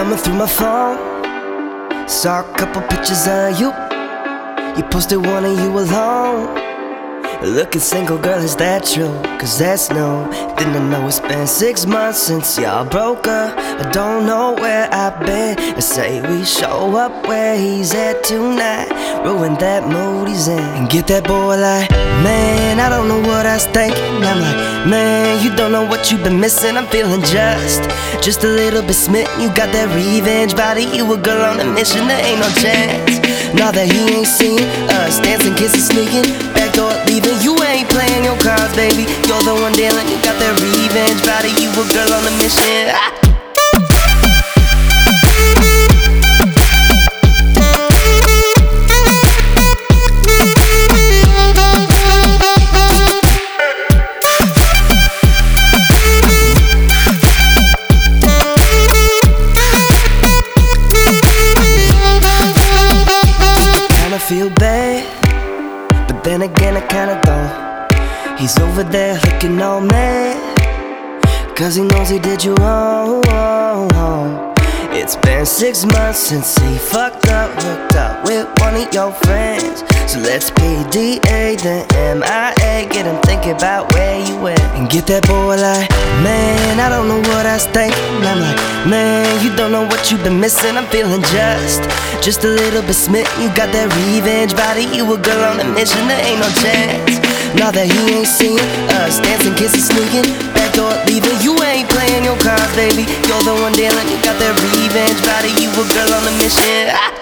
thumbing through my phone, saw a couple pictures of you. You posted one of you alone, looking single, girl, is that true? Cause that's new. Didn't know it's been 6 months since y'all broke up. I don't know where I've been. I say we show up where he's at tonight, ruin that mood he's in, and get that boy like, man, I don't know what I was thinking. I'm like, man, you don't know what you've been missing. I'm feeling just a little bit smitten. You got that revenge body, you a girl on a mission. There ain't no chance, now that he ain't seen us dancing, kissing, sneaking, backdoor leaving. You ain't playing your cards, baby, you're the one dealing. You got that revenge body, you a girl on a mission. Feel bad, but then again I kinda don't. He's over there looking all mad, cause he knows he did you wrong. It's been 6 months since he fucked up, hooked up with one of your friends. So let's PDA, then MIA, get him thinking about where you went, and get that boy like, man, I don't know what I was thinking. I'm like, man, you don't know what you've been missing. I'm feeling just a little bit smitten. You got that revenge body, you a girl on a mission. There ain't no chance, now that he ain't seen us dancing, kissing, sneaking, backdoor leaving. You ain't playing your cards, baby, you're the one dealing. You got that revenge body, you a girl on a mission.